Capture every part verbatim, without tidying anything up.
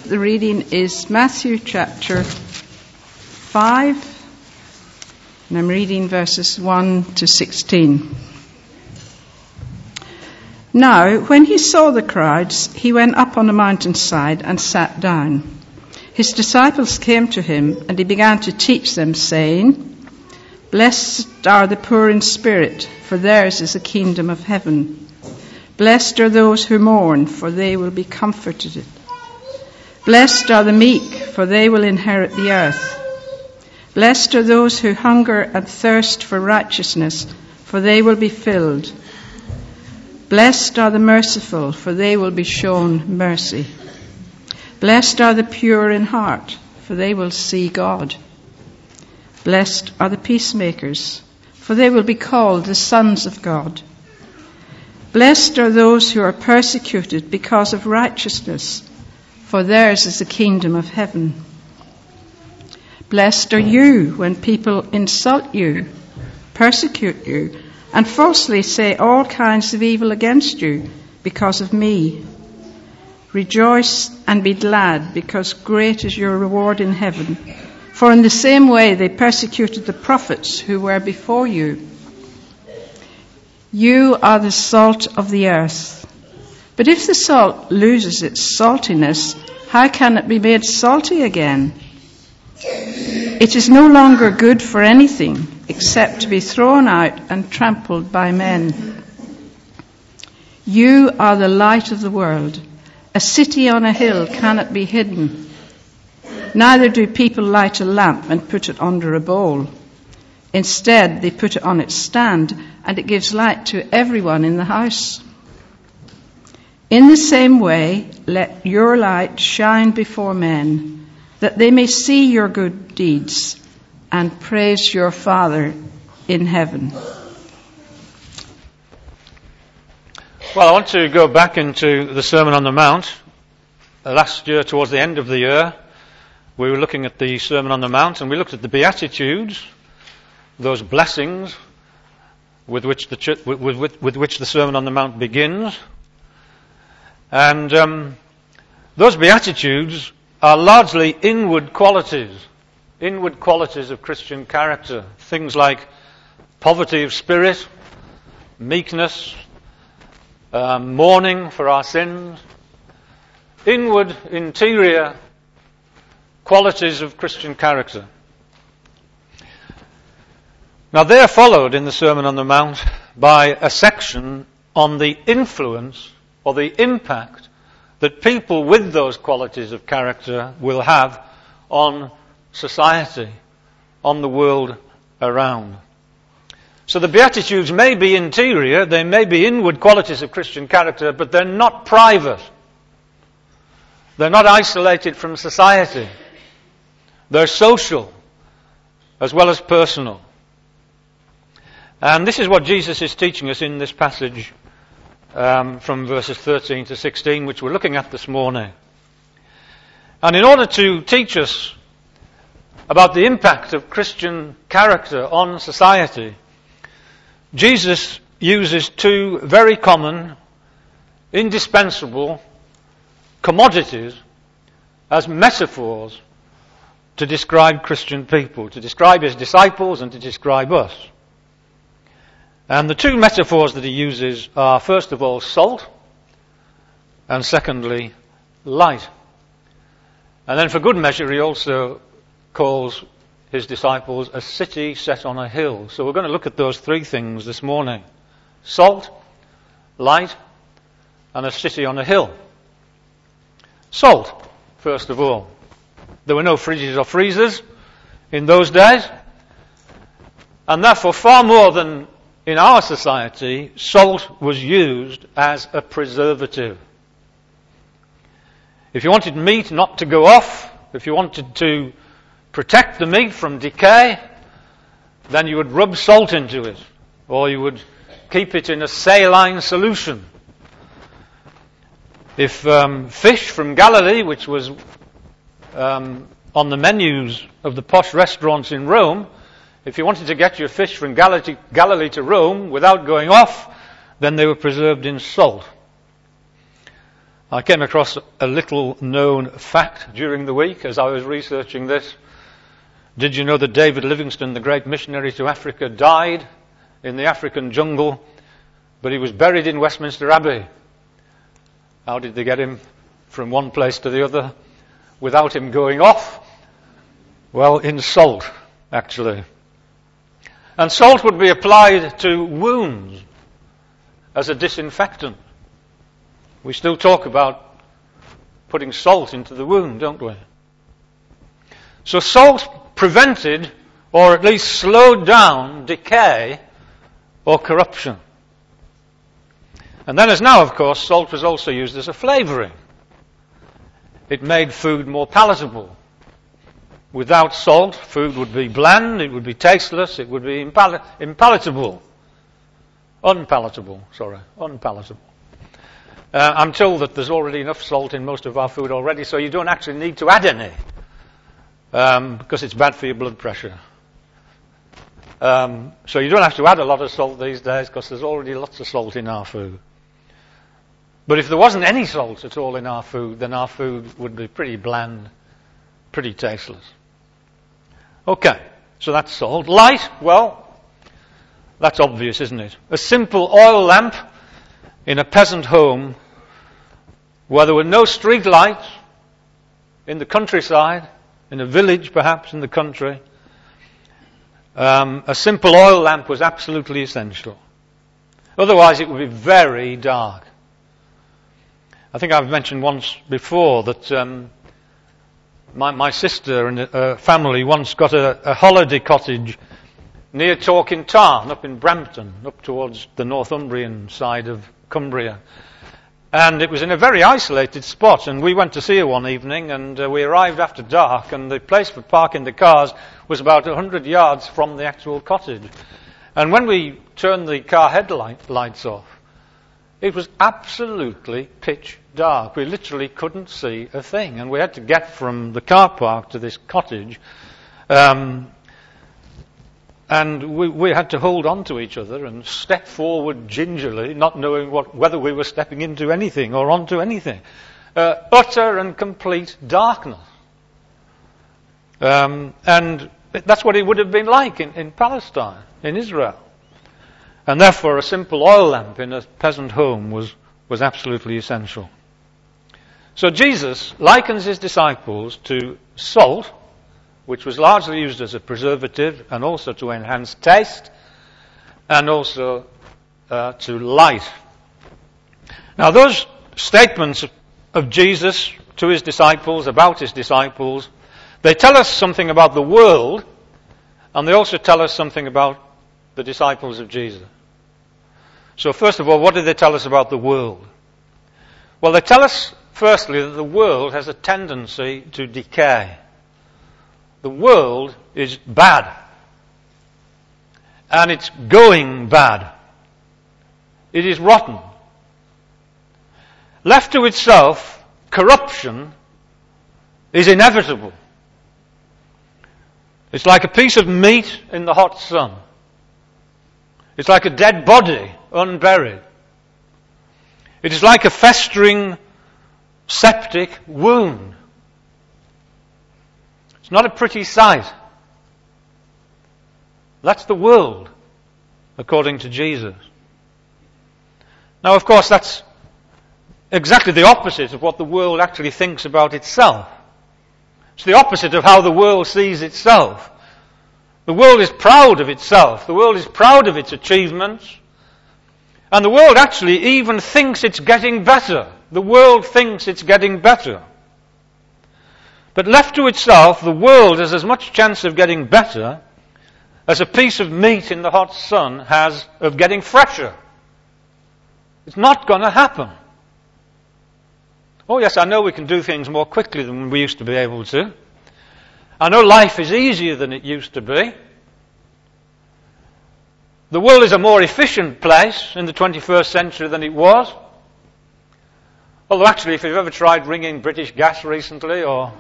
The reading is Matthew chapter five, and I'm reading verses one to sixteen. Now, when he saw the crowds, he went up on a mountainside and sat down. His disciples came to him, and he began to teach them, saying, "Blessed are the poor in spirit, for theirs is the kingdom of heaven. Blessed are those who mourn, for they will be comforted. Blessed are the meek, for they will inherit the earth. Blessed are those who hunger and thirst for righteousness, for they will be filled. Blessed are the merciful, for they will be shown mercy. Blessed are the pure in heart, for they will see God. Blessed are the peacemakers, for they will be called the sons of God. Blessed are those who are persecuted because of righteousness, for theirs is the kingdom of heaven. Blessed are you when people insult you, persecute you, and falsely say all kinds of evil against you because of me. Rejoice and be glad, because great is your reward in heaven. For in the same way they persecuted the prophets who were before you. You are the salt of the earth. But if the salt loses its saltiness, how can it be made salty again? It is no longer good for anything except to be thrown out and trampled by men. You are the light of the world. A city on a hill cannot be hidden. Neither do people light a lamp and put it under a bowl. Instead, they put it on its stand, and it gives light to everyone in the house. In the same way, let your light shine before men, that they may see your good deeds and praise your Father in heaven." Well, I want to go back into the Sermon on the Mount. Uh, last year, towards the end of the year, we were looking at the Sermon on the Mount, and we looked at the Beatitudes, those blessings with which the ch- with, with, with which the Sermon on the Mount begins. And um, those Beatitudes are largely inward qualities, inward qualities of Christian character. Things like poverty of spirit, meekness, uh, mourning for our sins, inward, interior qualities of Christian character. Now they are followed in the Sermon on the Mount by a section on the influence or the impact that people with those qualities of character will have on society, on the world around. So the Beatitudes may be interior, they may be inward qualities of Christian character, but they're not private. They're not isolated from society. They're social as well as personal. And this is what Jesus is teaching us in this passage um, from verses thirteen to sixteen, which we're looking at this morning. And in order to teach us about the impact of Christian character on society, Jesus uses two very common, indispensable commodities as metaphors to describe Christian people, to describe his disciples and to describe us. And the two metaphors that he uses are, first of all, salt, and secondly, light. And then for good measure, he also calls his disciples a city set on a hill. So we're going to look at those three things this morning. Salt, light, and a city on a hill. Salt, first of all. There were no fridges or freezers in those days. And therefore, far more than in our society, salt was used as a preservative. If you wanted meat not to go off, if you wanted to protect the meat from decay, then you would rub salt into it, or you would keep it in a saline solution. If um, fish from Galilee, which was um, on the menus of the posh restaurants in Rome, if you wanted to get your fish from Galilee, Galilee to Rome without going off, then they were preserved in salt. I came across a little known fact during the week as I was researching this. Did you know that David Livingstone, the great missionary to Africa, died in the African jungle, but he was buried in Westminster Abbey? How did they get him from one place to the other without him going off? Well, in salt, actually. And salt would be applied to wounds as a disinfectant. We still talk about putting salt into the wound, don't we? So salt prevented, or at least slowed down, decay or corruption. And then as now, of course, salt was also used as a flavouring. It made food more palatable. Without salt, food would be bland, it would be tasteless, it would be impal- impalatable. Unpalatable, sorry, unpalatable. Uh, I'm told that there's already enough salt in most of our food already, so you don't actually need to add any, um, because it's bad for your blood pressure. Um, so you don't have to add a lot of salt these days, because there's already lots of salt in our food. But if there wasn't any salt at all in our food, then our food would be pretty bland, pretty tasteless. Okay, so that's salt. Light, well, that's obvious, isn't it? A simple oil lamp in a peasant home where there were no street lights, in the countryside, in a village perhaps in the country. Um, a simple oil lamp was absolutely essential. Otherwise it would be very dark. I think I've mentioned once before that um, my, my sister and her family once got a, a holiday cottage near Torquay Tarn, up in Brampton, up towards the Northumbrian side of Cumbria. And it was in a very isolated spot, and we went to see her one evening, and uh, we arrived after dark, and the place for parking the cars was about one hundred yards from the actual cottage. And when we turned the car headlight lights off, it was absolutely pitch dark. We literally couldn't see a thing, and we had to get from the car park to this cottage, um, and we, we had to hold on to each other and step forward gingerly, not knowing what, whether we were stepping into anything or onto anything. Uh, utter and complete darkness. Um, and that's what it would have been like in, in Palestine, in Israel. And therefore a simple oil lamp in a peasant home was, was absolutely essential. So Jesus likens his disciples to salt, which was largely used as a preservative and also to enhance taste and also uh, to light. Now those statements of Jesus to his disciples, about his disciples, they tell us something about the world, and they also tell us something about the disciples of Jesus. So first of all, what do they tell us about the world? Well, they tell us firstly that the world has a tendency to decay. The world is bad. And it's going bad. It is rotten. Left to itself, corruption is inevitable. It's like a piece of meat in the hot sun. It's like a dead body, unburied. It is like a festering septic wound. It's not a pretty sight. That's the world, according to Jesus. Now, of course, that's exactly the opposite of what the world actually thinks about itself. It's the opposite of how the world sees itself. The world is proud of itself. The world is proud of its achievements. And the world actually even thinks it's getting better. The world thinks it's getting better. But left to itself, the world has as much chance of getting better as a piece of meat in the hot sun has of getting fresher. It's not going to happen. Oh yes, I know we can do things more quickly than we used to be able to. I know life is easier than it used to be. The world is a more efficient place in the twenty-first century than it was. Although actually, if you've ever tried ringing British Gas recently or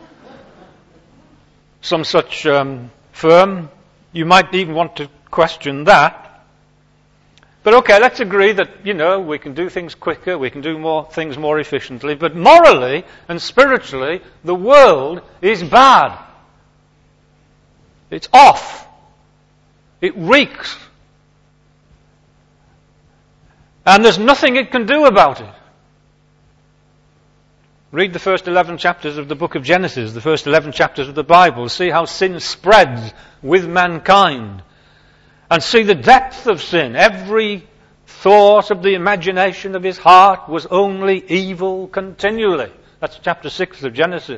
some such um, firm, you might even want to question that. But okay, let's agree that, you know, we can do things quicker, we can do more things more efficiently, but morally and spiritually, the world is bad. It's off. It reeks. And there's nothing it can do about it. Read the first eleven chapters of the book of Genesis, the first eleven chapters of the Bible. See how sin spreads with mankind. And see the depth of sin. Every thought of the imagination of his heart was only evil continually. That's chapter six of Genesis.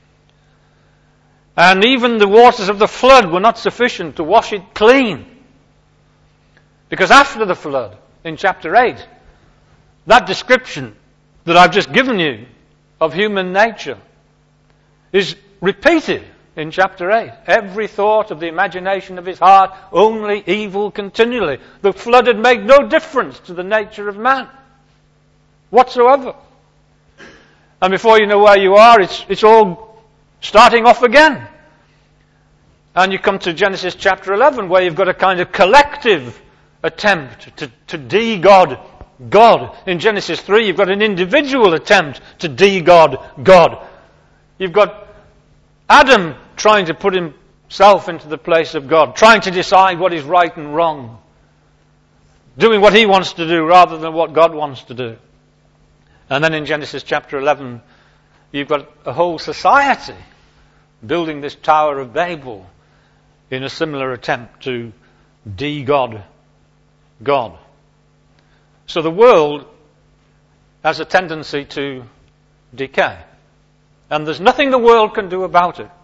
And even the waters of the flood were not sufficient to wash it clean. Because after the flood, in chapter eight, that description that I've just given you of human nature is repeated in chapter eight. Every thought of the imagination of his heart, only evil continually. The flood had made no difference to the nature of man whatsoever. And before you know where you are, it's, it's all starting off again. And you come to Genesis chapter eleven, where you've got a kind of collective attempt to, to de-God God. In Genesis three, you've got an individual attempt to de-God God. You've got Adam trying to put himself into the place of God, trying to decide what is right and wrong, doing what he wants to do rather than what God wants to do. And then in Genesis chapter eleven, you've got a whole society building this Tower of Babel in a similar attempt to de-God God. So the world has a tendency to decay. And there's nothing the world can do about it.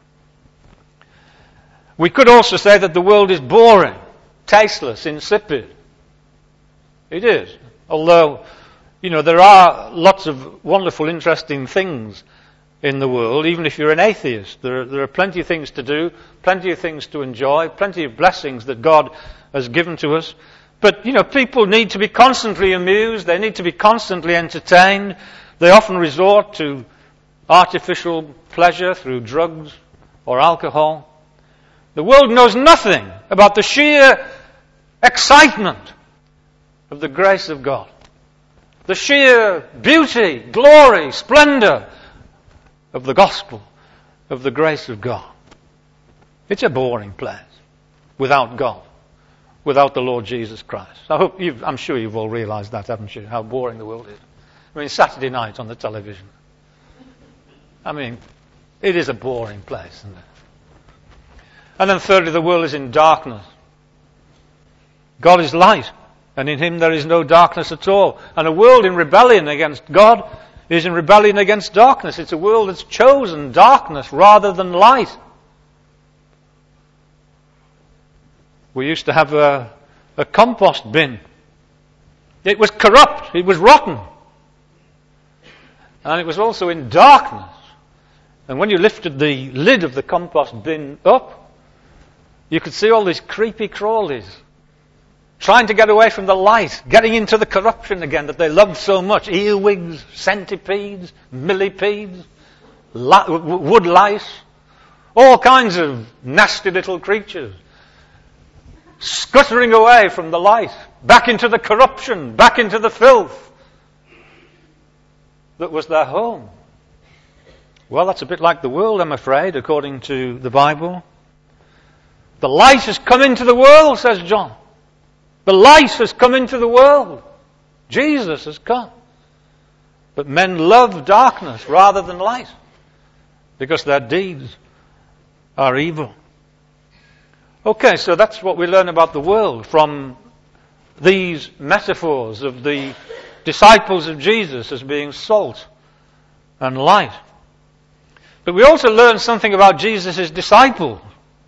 We could also say that the world is boring, tasteless, insipid. It is. Although, you know, there are lots of wonderful, interesting things in the world, even if you're an atheist. There are, there are plenty of things to do, plenty of things to enjoy, plenty of blessings that God has given to us. But, you know, people need to be constantly amused, they need to be constantly entertained. They often resort to artificial pleasure through drugs or alcohol. The world knows nothing about the sheer excitement of the grace of God. The sheer beauty, glory, splendor of the gospel, of the grace of God. It's a boring place without God, without the Lord Jesus Christ. I hope you've, I'm sure you've all realized that, haven't you? How boring the world is. I mean, Saturday night on the television. I mean, it is a boring place, isn't it? And then thirdly, the world is in darkness. God is light, and in him there is no darkness at all. And a world in rebellion against God is in rebellion against darkness. It's a world that's chosen darkness rather than light. We used to have a, a compost bin. It was corrupt. It was rotten. And it was also in darkness. And when you lifted the lid of the compost bin up, you could see all these creepy crawlies trying to get away from the light, getting into the corruption again that they loved so much. Earwigs, centipedes, millipedes, li- wood lice, all kinds of nasty little creatures scuttering away from the light, back into the corruption, back into the filth that was their home. Well, that's a bit like the world, I'm afraid, according to the Bible. The light has come into the world, says John. The light has come into the world. Jesus has come. But men love darkness rather than light because their deeds are evil. Okay, so that's what we learn about the world from these metaphors of the disciples of Jesus as being salt and light. But we also learn something about Jesus' disciples.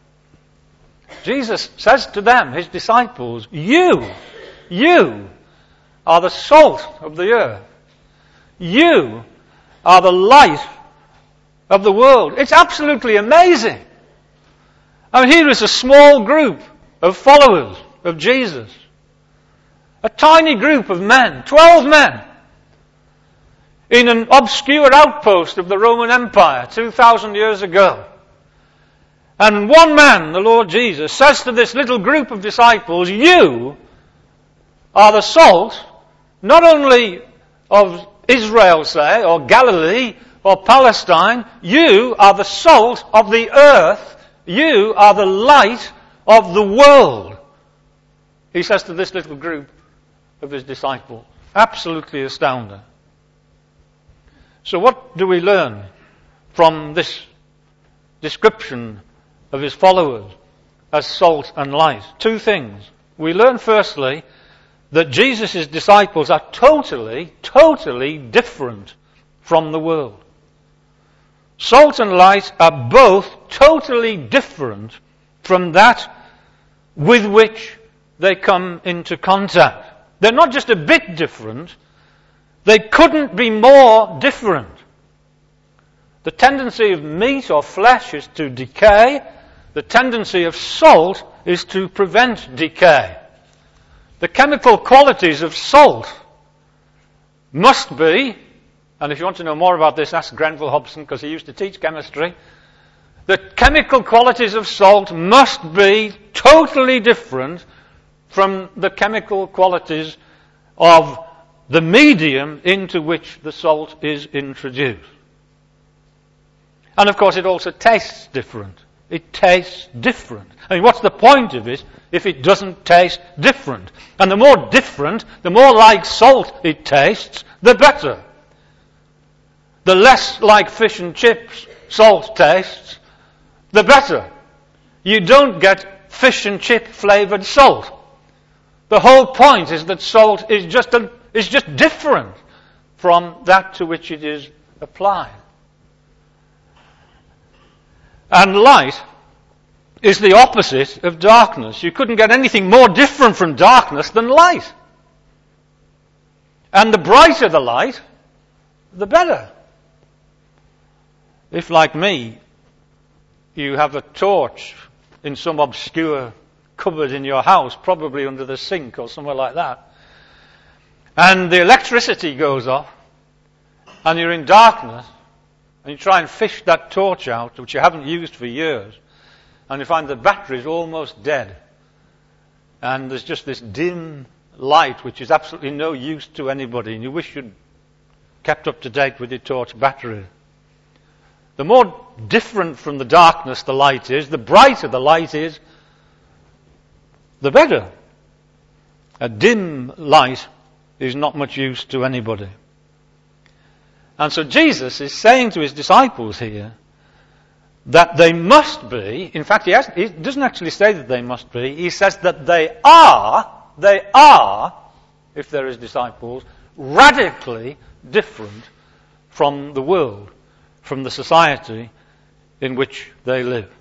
Jesus says to them, his disciples, you, you are the salt of the earth. You are the light of the world. It's absolutely amazing. I mean, here is a small group of followers of Jesus. A tiny group of men, twelve men, in an obscure outpost of the Roman Empire two thousand years ago. And one man, the Lord Jesus, says to this little group of disciples, you are the salt, not only of Israel, say, or Galilee, or Palestine. You are the salt of the earth. You are the light of the world. He says to this little group of his disciples. Absolutely astounding. So what do we learn from this description of his followers as salt and light? Two things. We learn firstly that Jesus' disciples are totally, totally different from the world. Salt and light are both totally different from that with which they come into contact. They're not just a bit different, they couldn't be more different. The tendency of meat or flesh is to decay. The tendency of salt is to prevent decay. The chemical qualities of salt must be, and if you want to know more about this, ask Grenville Hobson because he used to teach chemistry. The chemical qualities of salt must be totally different from the chemical qualities of the medium into which the salt is introduced. And of course it also tastes different. It tastes different. I mean, what's the point of it if it doesn't taste different? And the more different, the more like salt it tastes, the better. The less like fish and chips salt tastes, the better. You don't get fish and chip flavoured salt. The whole point is that salt is just a, is just different from that to which it is applied. And light is the opposite of darkness. You couldn't get anything more different from darkness than light. And the brighter the light, the better. If, like me, you have a torch in some obscure cupboard in your house, probably under the sink or somewhere like that, and the electricity goes off, and you're in darkness, and you try and fish that torch out, which you haven't used for years, and you find the battery's almost dead, and there's just this dim light which is absolutely no use to anybody, and you wish you'd kept up to date with your torch battery. The more different from the darkness the light is, the brighter the light is, the better. A dim light is not much use to anybody. And so Jesus is saying to his disciples here that they must be, in fact he, has, he doesn't actually say that they must be, he says that they are, they are, if they're his disciples, radically different from the world, from the society in which they live.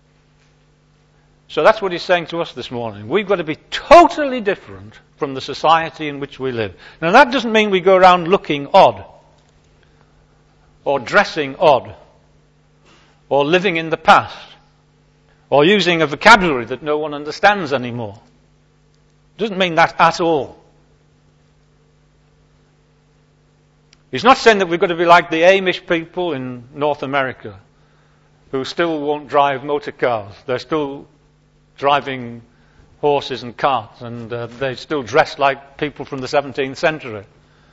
So that's what he's saying to us this morning. We've got to be totally different from the society in which we live. Now that doesn't mean we go around looking odd, or dressing odd, or living in the past, or using a vocabulary that no one understands anymore. It doesn't mean that at all. He's not saying that we've got to be like the Amish people in North America, who still won't drive motor cars. They're still driving horses and carts, and uh, they still dress like people from the seventeenth century.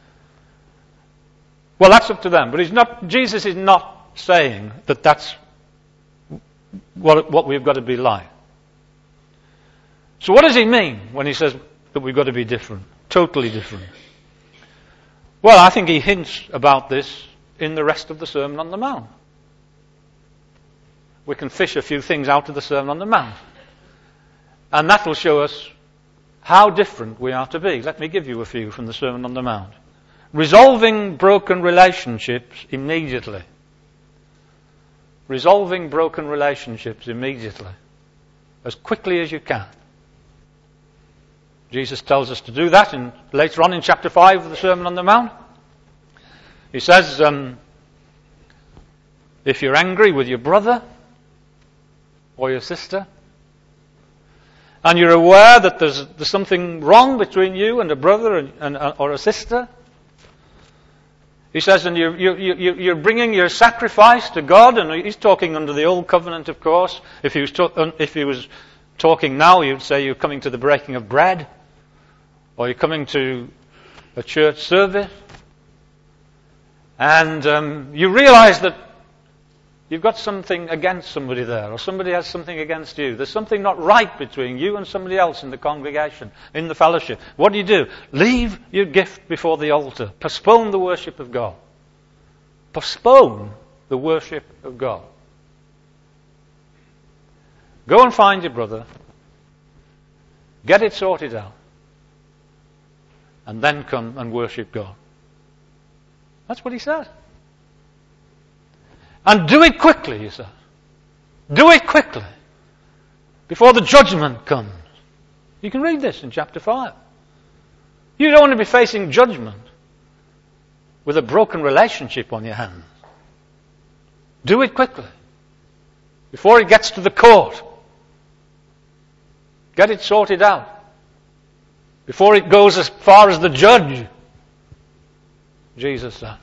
Well, that's up to them. But he's not, Jesus is not saying that that's what, what we've got to be like. So what does he mean when he says that we've got to be different? Totally different. Well, I think he hints about this in the rest of the Sermon on the Mount. We can fish a few things out of the Sermon on the Mount. And that will show us how different we are to be. Let me give you a few from the Sermon on the Mount. Resolving broken relationships immediately. Resolving broken relationships immediately. As quickly as you can. Jesus tells us to do that in, later on in chapter five of the Sermon on the Mount. He says, um, if you're angry with your brother or your sister, and you're aware that there's, there's something wrong between you and a brother and, and, or a sister, he says, and you're, you, you, you're bringing your sacrifice to God, and he's talking under the old covenant, of course. If he was, to, if he was talking now, you'd say you're coming to the breaking of bread, or you're coming to a church service, and um, you realize that you've got something against somebody there, or somebody has something against you. There's something not right between you and somebody else in the congregation, in the fellowship. What do you do? Leave your gift before the altar. Postpone the worship of God. Postpone the worship of God. Go and find your brother. Get it sorted out. And then come and worship God. That's what he said. And do it quickly, he said. Do it quickly. Before the judgment comes. You can read this in chapter five. You don't want to be facing judgment with a broken relationship on your hands. Do it quickly. Before it gets to the court. Get it sorted out. Before it goes as far as the judge. Jesus said.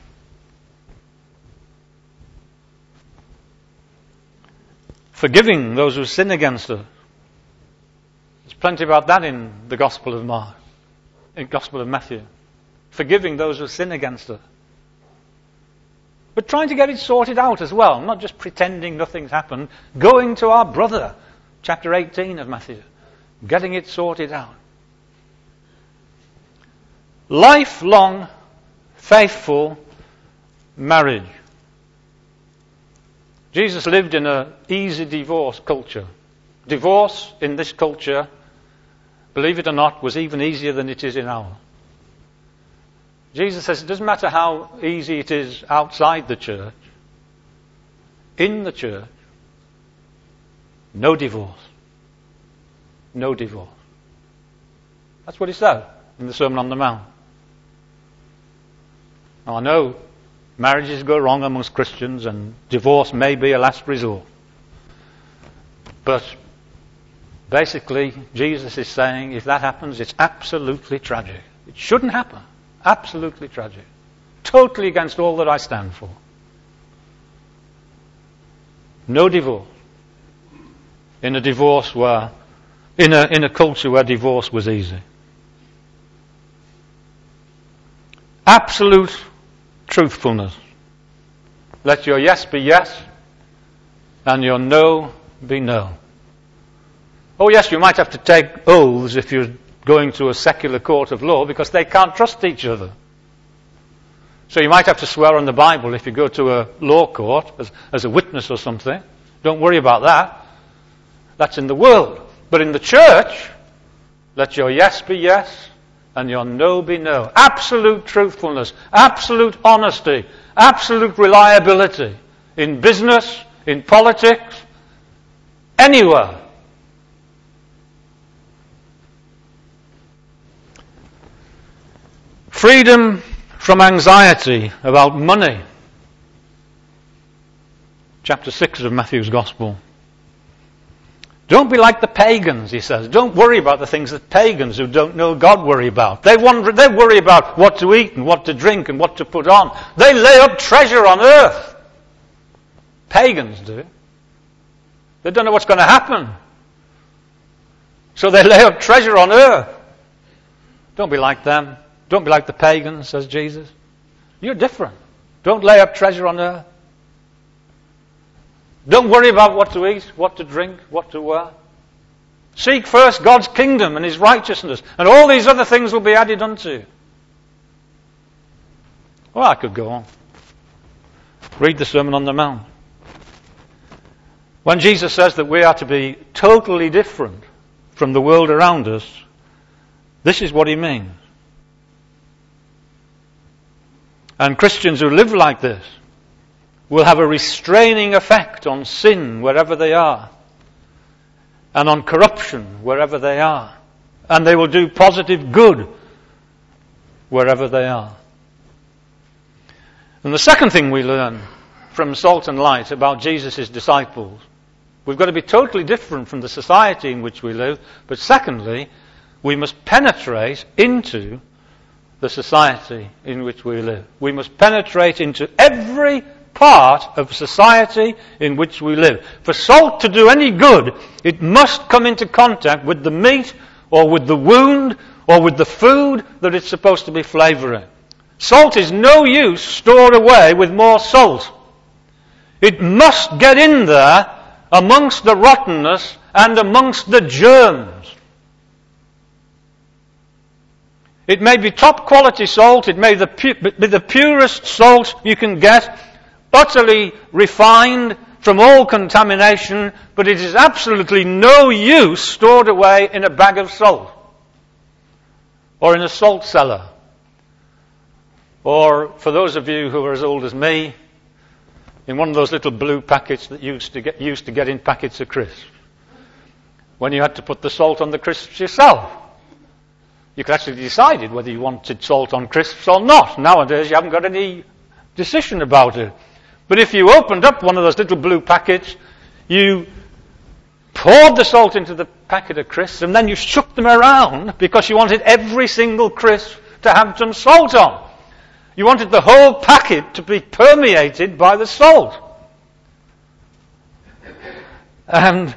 Forgiving those who sin against us. There's plenty about that in the Gospel of Mark, in the Gospel of Matthew. Forgiving those who sin against us. But trying to get it sorted out as well, not just pretending nothing's happened. Going to our brother, chapter eighteen of Matthew. Getting it sorted out. Lifelong, faithful marriage. Jesus lived in an easy divorce culture. Divorce in this culture, believe it or not, was even easier than it is in ours. Jesus says it doesn't matter how easy it is outside the church. In the church, no divorce. No divorce. That's what he said in the Sermon on the Mount. Now I know marriages go wrong amongst Christians and divorce may be a last resort. But basically, Jesus is saying if that happens, it's absolutely tragic. It shouldn't happen. Absolutely tragic. Totally against all that I stand for. No divorce. In a divorce where, in a, in a culture where divorce was easy. Absolute truthfulness. Let your yes be yes and your no be no. Oh yes, you might have to take oaths if you're going to a secular court of law because they can't trust each other. So you might have to swear on the Bible if you go to a law court as, as a witness or something. Don't worry about that. That's in the world. But in the church, let your yes be yes and your no be no. Absolute truthfulness, absolute honesty, absolute reliability in business, in politics, anywhere. Freedom from anxiety about money. Chapter six of Matthew's Gospel. Don't be like the pagans, he says. Don't worry about the things that pagans who don't know God worry about. They wonder, they worry about what to eat and what to drink and what to put on. They lay up treasure on earth. Pagans do. They don't know what's going to happen. So they lay up treasure on earth. Don't be like them. Don't be like the pagans, says Jesus. You're different. Don't lay up treasure on earth. Don't worry about what to eat, what to drink, what to wear. Seek first God's kingdom and his righteousness, and all these other things will be added unto you. Well, I could go on. Read the Sermon on the Mount. When Jesus says that we are to be totally different from the world around us, this is what he means. And Christians who live like this will have a restraining effect on sin wherever they are, and on corruption wherever they are, and they will do positive good wherever they are. And the second thing we learn from Salt and Light about Jesus' disciples, we've got to be totally different from the society in which we live, but secondly, we must penetrate into the society in which we live. We must penetrate into every part of society in which we live. For salt to do any good, it must come into contact with the meat or with the wound or with the food that it's supposed to be flavouring. Salt is no use stored away with more salt. It must get in there amongst the rottenness and amongst the germs. It may be top quality salt, it may be the, pu- be the purest salt you can get, utterly refined from all contamination, but it is absolutely no use stored away in a bag of salt, or in a salt cellar, or, for those of you who are as old as me, in one of those little blue packets that used to get used to get in packets of crisps, when you had to put the salt on the crisps yourself. You could actually decide whether you wanted salt on crisps or not. Nowadays you haven't got any decision about it. But if you opened up one of those little blue packets, you poured the salt into the packet of crisps and then you shook them around because you wanted every single crisp to have some salt on. You wanted the whole packet to be permeated by the salt. And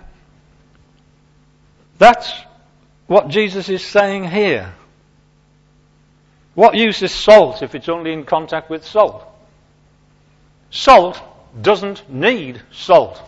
that's what Jesus is saying here. What use is salt if it's only in contact with salt? Salt doesn't need salt.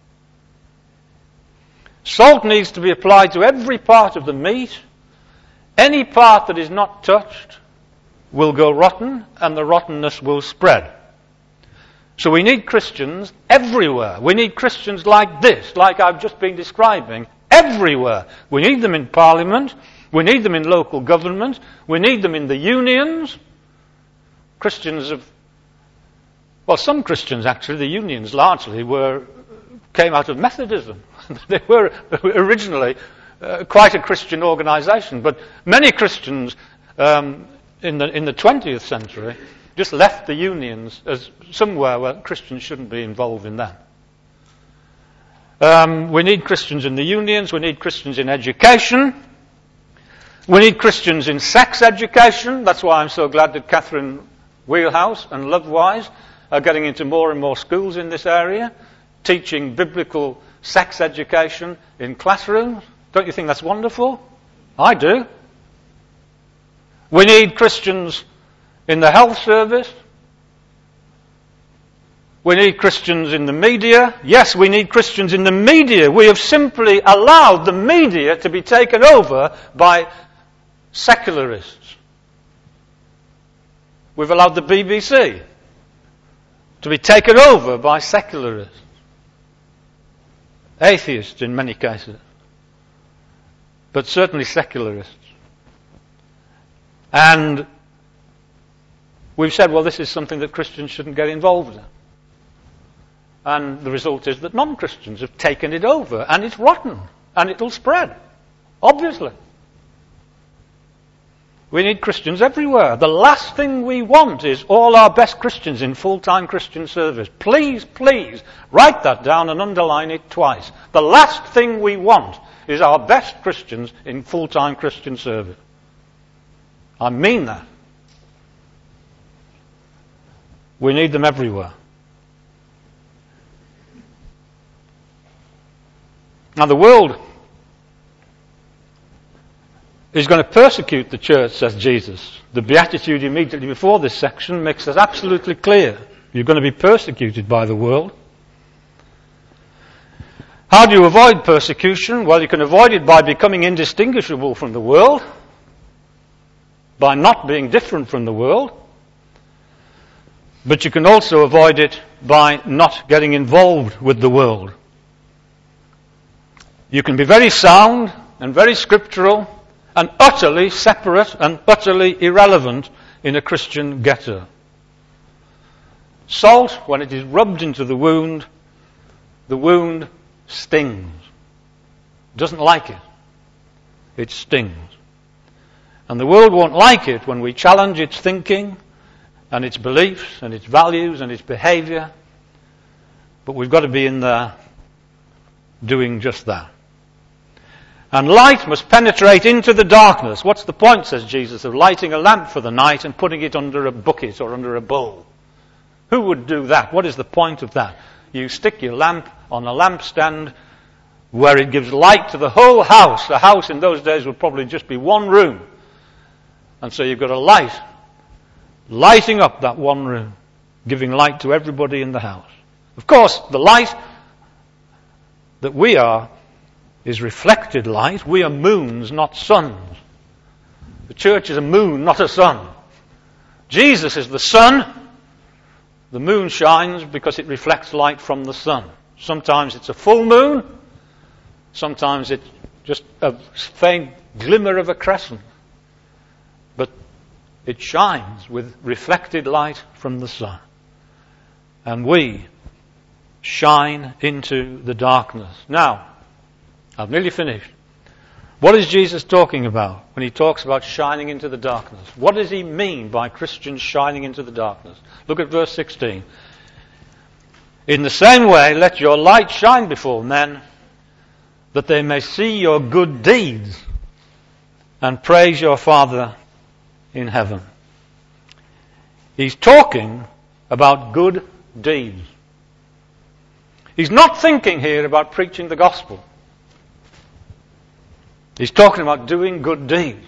Salt needs to be applied to every part of the meat. Any part that is not touched will go rotten, and the rottenness will spread. So we need Christians everywhere. We need Christians like this, like I've just been describing, everywhere. We need them in Parliament. We need them in local government. We need them in the unions. Christians of, well, some Christians actually, the unions largely, were came out of Methodism. They were originally uh, quite a Christian organisation, but many Christians um, in the in the twentieth century just left the unions as somewhere where Christians shouldn't be involved in that. Um, we need Christians in the unions. We need Christians in education. We need Christians in sex education. That's why I'm so glad that Catherine Wheelhouse and Lovewise are getting into more and more schools in this area, teaching biblical sex education in classrooms. Don't you think that's wonderful? I do. We need Christians in the health service. We need Christians in the media. Yes, we need Christians in the media. We have simply allowed the media to be taken over by secularists. We've allowed the B B C to be taken over by secularists. Atheists in many cases. But certainly secularists. And we've said, well, this is something that Christians shouldn't get involved in. And the result is that non-Christians have taken it over, and it's rotten, and it'll spread, obviously. We need Christians everywhere. The last thing we want is all our best Christians in full-time Christian service. Please, please, write that down and underline it twice. The last thing we want is our best Christians in full-time Christian service. I mean that. We need them everywhere. Now the world is going to persecute the church, says Jesus. The Beatitude immediately before this section makes that absolutely clear. You're going to be persecuted by the world. How do you avoid persecution? Well, you can avoid it by becoming indistinguishable from the world, by not being different from the world. But you can also avoid it by not getting involved with the world. You can be very sound and very scriptural and utterly separate and utterly irrelevant in a Christian ghetto. Salt, when it is rubbed into the wound, the wound stings. Doesn't like it. It stings. And the world won't like it when we challenge its thinking and its beliefs and its values and its behaviour. But we've got to be in there doing just that. And light must penetrate into the darkness. What's the point, says Jesus, of lighting a lamp for the night and putting it under a bucket or under a bowl? Who would do that? What is the point of that? You stick your lamp on a lampstand where it gives light to the whole house. The house in those days would probably just be one room. And so you've got a light lighting up that one room, giving light to everybody in the house. Of course, the light that we are is reflected light. We are moons, not suns. The church is a moon, not a sun. Jesus is the sun. The moon shines because it reflects light from the sun. Sometimes it's a full moon. Sometimes it's just a faint glimmer of a crescent. But it shines with reflected light from the sun. And we shine into the darkness. Now, I've nearly finished. What is Jesus talking about when he talks about shining into the darkness? What does he mean by Christians shining into the darkness? Look at verse sixteen. In the same way, let your light shine before men, that they may see your good deeds and praise your Father in heaven. He's talking about good deeds. He's not thinking here about preaching the gospel. He's talking about doing good deeds.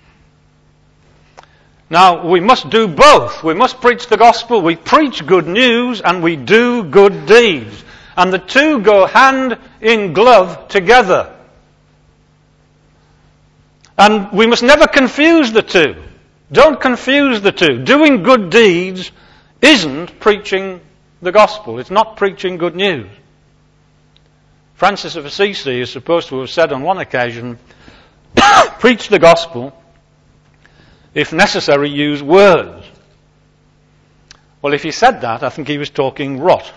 Now, we must do both. We must preach the gospel, we preach good news, and we do good deeds. And the two go hand in glove together. And we must never confuse the two. Don't confuse the two. Doing good deeds isn't preaching the gospel. It's not preaching good news. Francis of Assisi is supposed to have said on one occasion, preach the gospel, if necessary, use words. Well, if he said that, I think he was talking rot.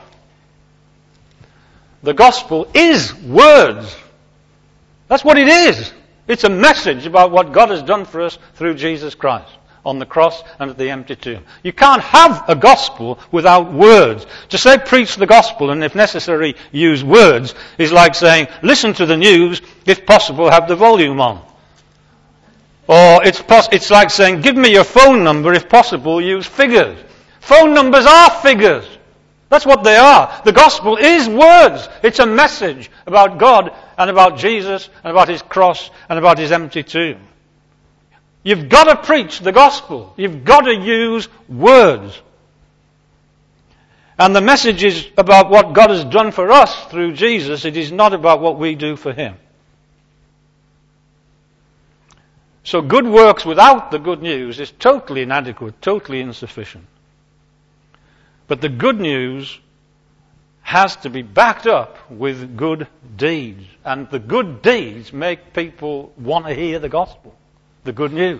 The gospel is words. That's what it is. It's a message about what God has done for us through Jesus Christ on the cross and at the empty tomb. You can't have a gospel without words. To say preach the gospel and if necessary use words is like saying listen to the news, if possible have the volume on. Or it's pos- it's like saying give me your phone number, if possible use figures. Phone numbers are figures. That's what they are. The gospel is words. It's a message about God and about Jesus and about his cross and about his empty tomb. You've got to preach the gospel. You've got to use words. And the message is about what God has done for us through Jesus. It is not about what we do for him. So good works without the good news is totally inadequate, totally insufficient. But the good news has to be backed up with good deeds. And the good deeds make people want to hear the gospel, the good news.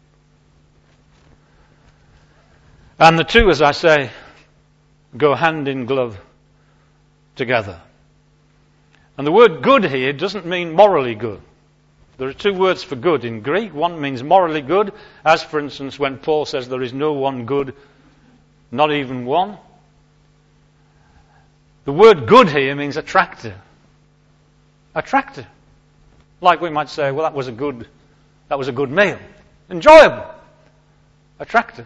And the two, as I say, go hand in glove together. And the word good here doesn't mean morally good. There are two words for good in Greek. One means morally good, as for instance when Paul says there is no one good, not even one. The word good here means attractive. Attractive. Like we might say, well, that was a good, that was a good meal. Enjoyable. Attractive.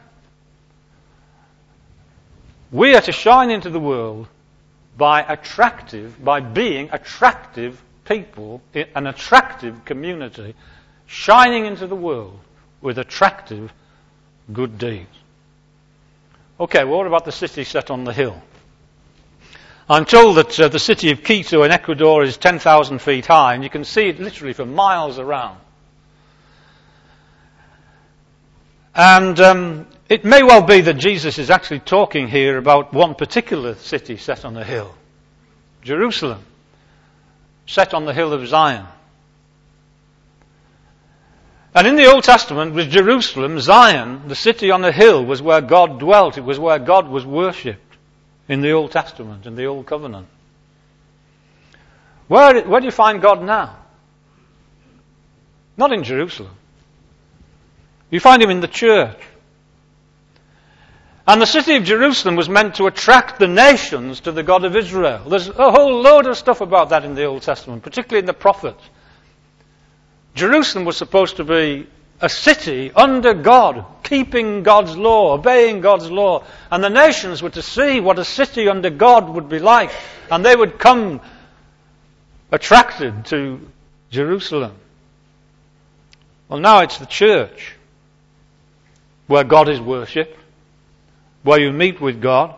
We are to shine into the world by attractive, by being attractive people, an attractive community, shining into the world with attractive good deeds. Okay, well, what about the city set on the hill? I'm told that uh, the city of Quito in Ecuador is ten thousand feet high, and you can see it literally for miles around. And um, it may well be that Jesus is actually talking here about one particular city set on a hill, Jerusalem, set on the hill of Zion. And in the Old Testament, with Jerusalem, Zion, the city on the hill, was where God dwelt. It was where God was worshipped in the Old Testament, in the Old Covenant. Where, where do you find God now? Not in Jerusalem. You find him in the church. And the city of Jerusalem was meant to attract the nations to the God of Israel. There's a whole load of stuff about that in the Old Testament, particularly in the prophets. Jerusalem was supposed to be a city under God, keeping God's law, obeying God's law. And the nations were to see what a city under God would be like. And they would come attracted to Jerusalem. Well, now it's the church where God is worshipped, where you meet with God.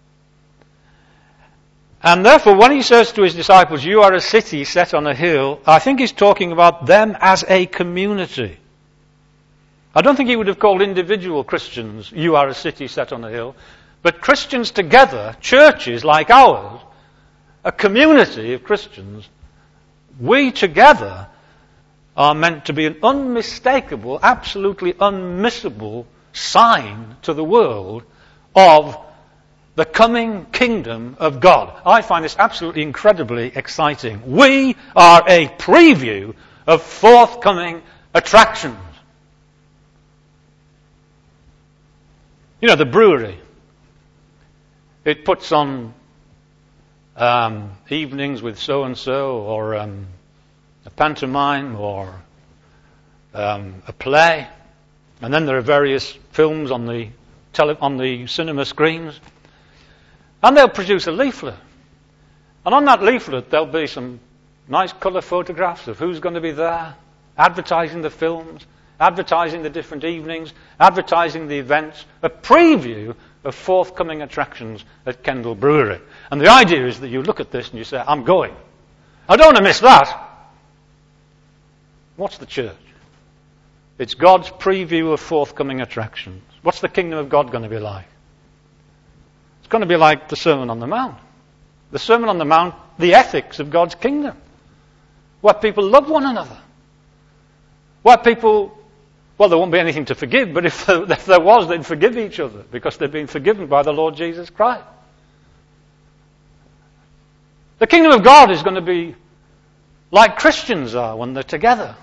And therefore, when he says to his disciples, you are a city set on a hill, I think he's talking about them as a community. I don't think he would have called individual Christians, you are a city set on a hill, but Christians together, churches like ours, a community of Christians, we together are meant to be an unmistakable, absolutely unmissable sign to the world of the coming kingdom of God. I find this absolutely incredibly exciting. We are a preview of forthcoming attractions. You know, the brewery, it puts on um, evenings with so-and-so, or um, a pantomime, or um, a play, and then there are various films on the tele- on the cinema screens, and they'll produce a leaflet. And on that leaflet there'll be some nice colour photographs of who's going to be there, advertising the films, advertising the different evenings, advertising the events, a preview of forthcoming attractions at Kendal Brewery. And the idea is that you look at this and you say, I'm going. I don't want to miss that. What's the church? It's God's preview of forthcoming attractions. What's the kingdom of God going to be like? It's going to be like the Sermon on the Mount. The Sermon on the Mount, the ethics of God's kingdom. Where people love one another. Where people, well, there won't be anything to forgive, but if there, if there was, they'd forgive each other because they've been forgiven by the Lord Jesus Christ. The kingdom of God is going to be like Christians are when they're together.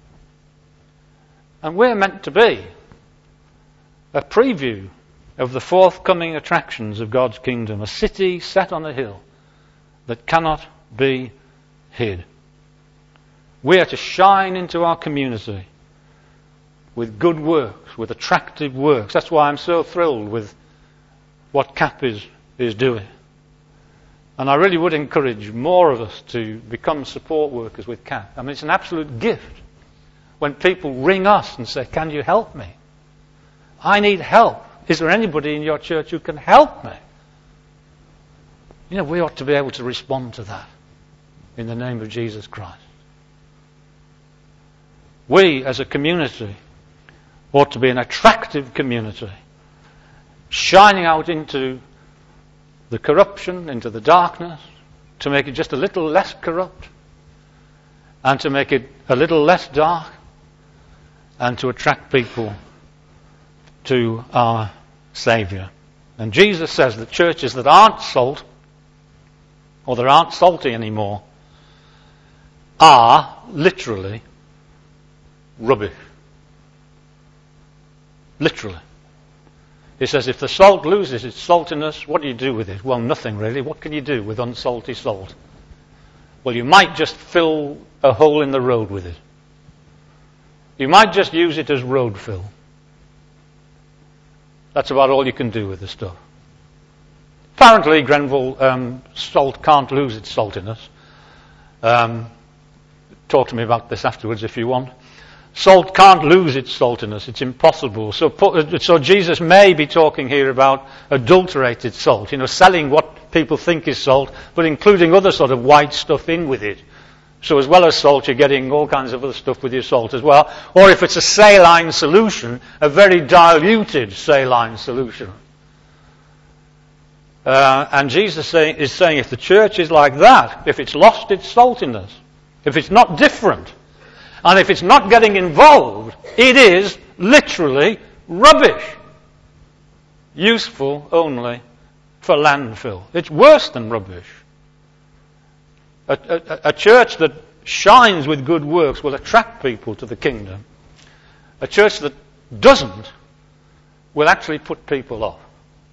And we're meant to be a preview of the forthcoming attractions of God's kingdom, a city set on a hill that cannot be hid. We are to shine into our community with good works, with attractive works. That's why I'm so thrilled with what C A P is, is doing. And I really would encourage more of us to become support workers with C A P. I mean, it's an absolute gift when people ring us and say, can you help me? I need help. Is there anybody in your church who can help me? You know, we ought to be able to respond to that in the name of Jesus Christ. We, as a community, ought to be an attractive community, shining out into the corruption, into the darkness, to make it just a little less corrupt, and to make it a little less dark, and to attract people to our Saviour. And Jesus says that churches that aren't salt, or that aren't salty anymore, are literally rubbish. Literally. He says if the salt loses its saltiness, what do you do with it? Well, nothing really. What can you do with unsalty salt? Well, you might just fill a hole in the road with it. You might just use it as road fill. That's about all you can do with the stuff. Apparently, Grenville, um, salt can't lose its saltiness. Um, talk to me about this afterwards if you want. Salt can't lose its saltiness. It's impossible. So, so Jesus may be talking here about adulterated salt, you know, selling what people think is salt, but including other sort of white stuff in with it. So as well as salt, you're getting all kinds of other stuff with your salt as well. Or if it's a saline solution, a very diluted saline solution. Uh, and Jesus say, is saying if the church is like that, if it's lost its saltiness, if it's not different, and if it's not getting involved, it is literally rubbish. Useful only for landfill. It's worse than rubbish. A, a, a church that shines with good works will attract people to the kingdom. A church that doesn't will actually put people off.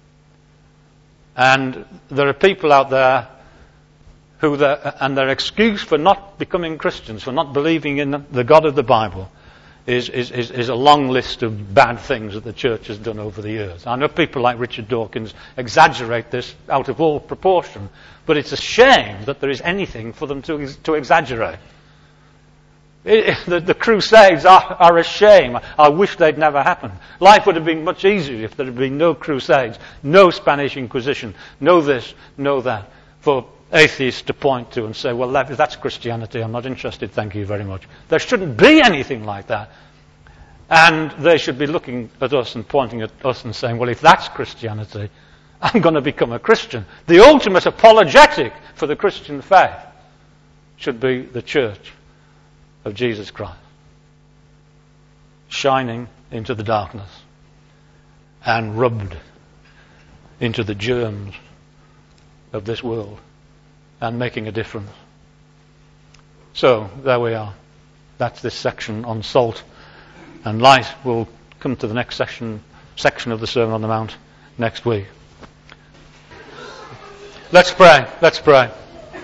And there are people out there who, and their excuse for not becoming Christians, for not believing in the God of the Bible, is, is, is, is a long list of bad things that the church has done over the years. I know people like Richard Dawkins exaggerate this out of all proportion, but it's a shame that there is anything for them to, to exaggerate. It, the, the Crusades are, are a shame. I wish they'd never happened. Life would have been much easier if there had been no Crusades, no Spanish Inquisition, no this, no that, for atheists to point to and say, well, that, that's Christianity, I'm not interested, thank you very much. There shouldn't be anything like that. And they should be looking at us and pointing at us and saying, well, if that's Christianity, I'm going to become a Christian. The ultimate apologetic for the Christian faith should be the church of Jesus Christ, shining into the darkness and rubbed into the germs of this world and making a difference. So, there we are. That's this section on salt and light. We'll come to the next section, section of the Sermon on the Mount next week. Let's pray. Let's pray.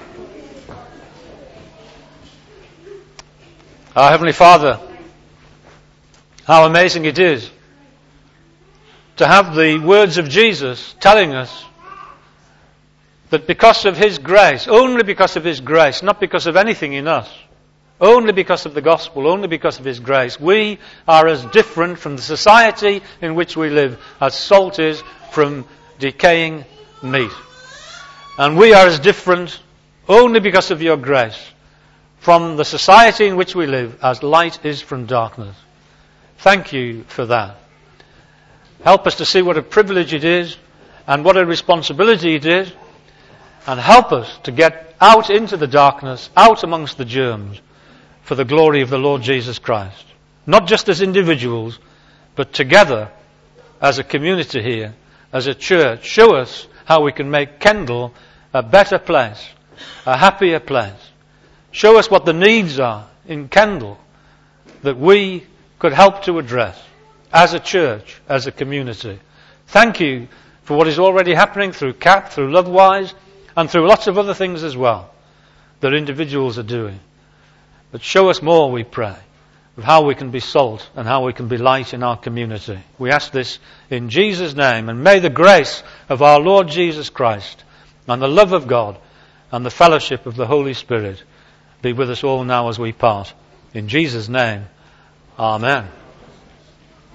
Our Heavenly Father, how amazing it is to have the words of Jesus telling us that because of His grace, only because of His grace, not because of anything in us, only because of the gospel, only because of His grace, we are as different from the society in which we live as salt is from decaying meat. And we are as different only because of Your grace from the society in which we live as light is from darkness. Thank You for that. Help us to see what a privilege it is and what a responsibility it is, and help us to get out into the darkness, out amongst the germs, for the glory of the Lord Jesus Christ. Not just as individuals, but together as a community here, as a church. Show us how we can make Kendal a better place, a happier place. Show us what the needs are in Kendal that we could help to address as a church, as a community. Thank You for what is already happening through C A P, through Lovewise, and through lots of other things as well that individuals are doing. But show us more, we pray, of how we can be salt and how we can be light in our community. We ask this in Jesus' name, and may the grace of our Lord Jesus Christ and the love of God and the fellowship of the Holy Spirit be with us all now as we part. In Jesus' name, Amen.